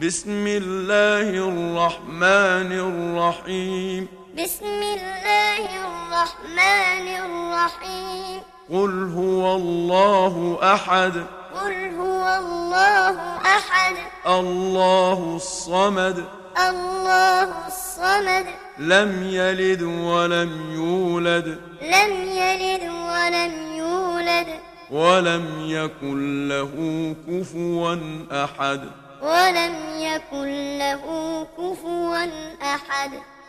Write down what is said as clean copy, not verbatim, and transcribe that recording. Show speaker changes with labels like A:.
A: بسم الله الرحمن الرحيم.
B: بسم الله الرحمن الرحيم.
A: قل هو الله أحد.
B: قل هو الله أحد.
A: الله الصمد.
B: الله الصمد.
A: لم يلد ولم يولد.
B: لم يلد ولم يولد.
A: ولم يكن له كفوا أحد.
B: ولم يكن له كفوا أحد.